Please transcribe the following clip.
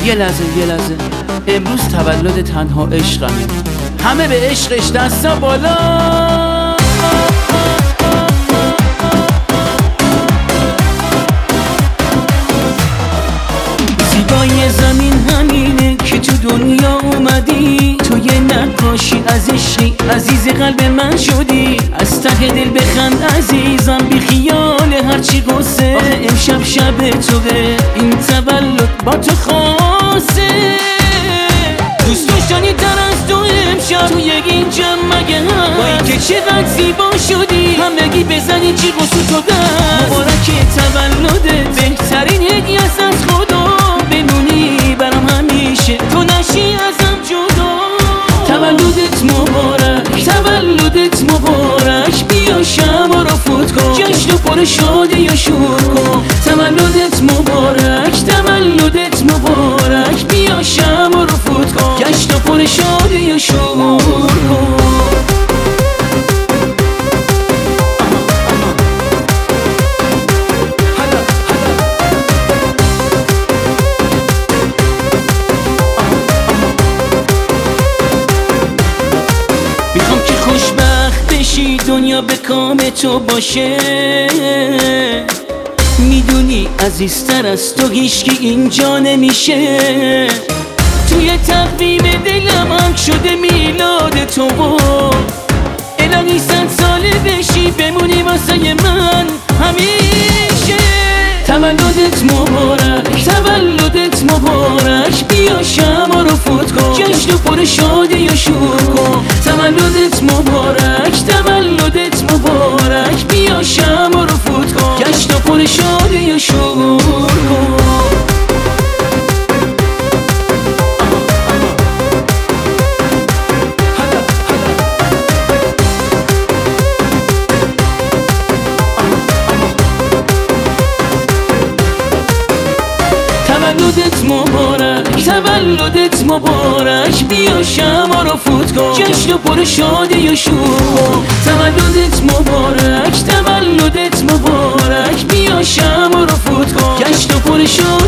یه لحظه امروز تولد تنها عشقمه، همه به عشقش دستا بالا. زیبای زمین همینه که تو دنیا اومدی، تو یه نقاشی از عشقی، عزیز قلب من شدی. از ته دل بخند عزیزم، بی خیال هرچی قصه. امشب شب توه، این تولد با تو خاصه. دوست داشتنی تر از تو امشب توی این جمع مگه هست؟ با اینکه چقدر زیبا شدی، همگی بزنی جیغ و سوت و دست. مبارک تولدت، بهترین هدیه است از خدا. بمونی برام همیشه، تو نشی ازم جدا. تولدت مبارک، تولدت مبارک. بیا شمع رو فوت کن، جشن و پر شادی و شور کن. تولدت مبارک، تولدت مبارک. بیا شمع رو فوت کن، جشن و پر شادی و شور کن. میخوام که خوشبخت بشی، دنیا به کام تو باشه. میدونی عزیزتر از تو هیچکی اینجا نمیشه. توی تقویم دلم هم شده میلاد تو، الهی 100 ساله بشی، بمونی واسه من همیشه. تولدت مبارک، تولدت مبارک. بیا شمع رو فوت کن، جشن و پر شادی و شور کن. تولدت مبارک، تولدت مبارک. بیا شمع رو فوت کن، جشن و پر شادی و شور کن. تولدت مبارک، تولدت مبارک. بیا شمع رو فوت کن، جشن و پر شادی و شور کن. تولدت مبارک، تولدت مبارک. بیا شمع رو فوت کن، جشن و پر شادی